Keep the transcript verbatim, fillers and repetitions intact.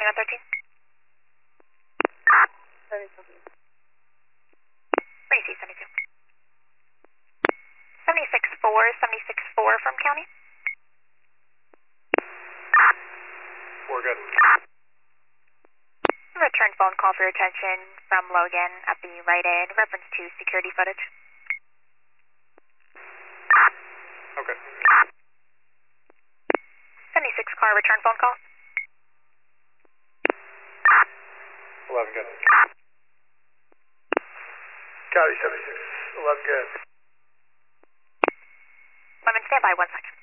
seventy-one thirteen. Racy, seventy-two. seventy-six four, seventy-six four from county. We're good. Return phone call for your attention from Logan at the Rite Aid, reference to security footage. Okay. seventy-six car return phone call. eleven good. Copy seventy-six. eleven good. eleven, stand by one second.